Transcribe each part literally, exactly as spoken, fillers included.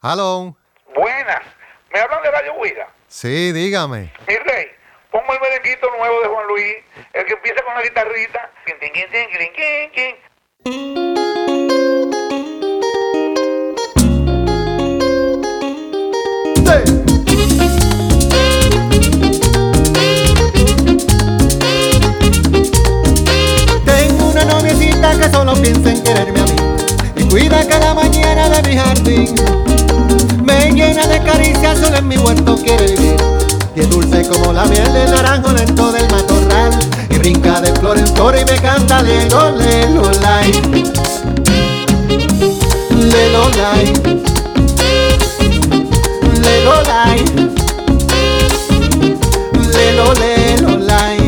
Hello. Buenas. ¿Me hablan de Radio Huida? Sí, dígame. Mi rey, pongo el merenguito nuevo de Juan Luis, el que empieza con la guitarrita. Tengo una noviecita que solo piensa en quererme a mí y cuida cada mañana de mi jardín. Me llena de caricias, solo en mi huerto quiere vivir. Y es dulce como la miel del naranjo dentro del matorral. Y brinca de flor en flor y me canta lelo, lelo, lai. Lelo, lai. Lelo, lai. Lelo, lelo, lai.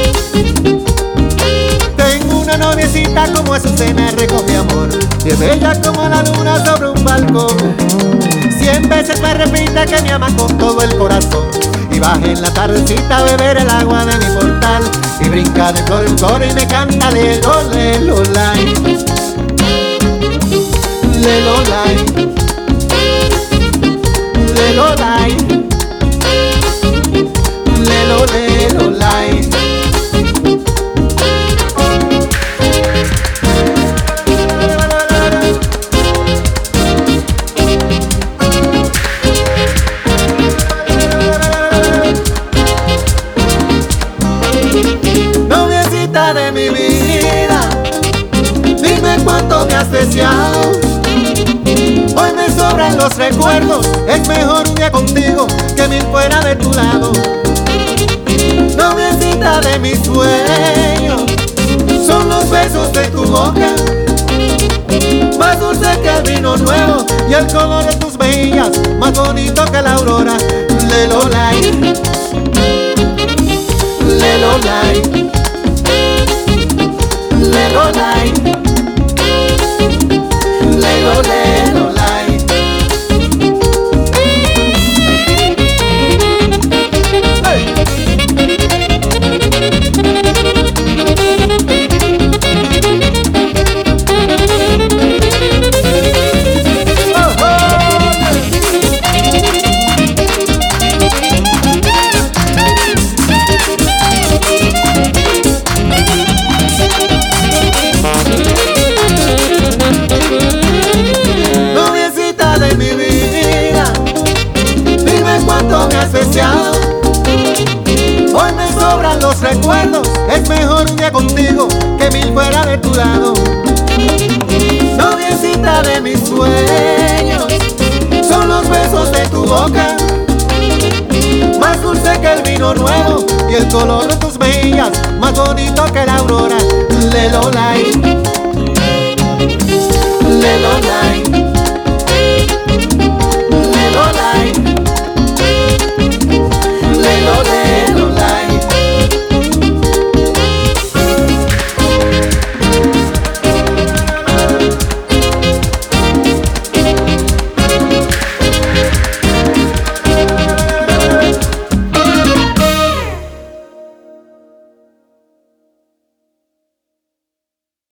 Tengo una noviecita como Azucena, recoge amor. Y es bella como la luna sobre un balcón. Cien veces me repite que me ama con todo el corazón. Y baja en la tardecita a beber el agua de mi portal. Y brinca de flor en flor y me canta lelo, lelo, lai. Lelo, lai. Lelo, lai. Lelo, lelo, lai. Noviecita de mi vida, dime cuánto me has deseado. Hoy me sobran los recuerdos, es mejor un día contigo que mil fuera de tu lado. Noviecita de mis sueños, son los besos de tu boca, más dulce que el vino nuevo y el color de tus mejillas, más bonito que la aurora. Lelo, lai. Lelo, lai. Lelo, lai. Lelo, lelo, lai. Hey. Oh, oh. Noviecita de mi vida, dime cuánto me has deseado. Hoy me sobran los recuerdos, es mejor un día contigo que mil fuera de tu lado. Noviecita de mis sueños, son los besos de tu boca, más dulce que el vino nuevo y el color de tus mejillas, más bonito que la aurora. Lelo, lai.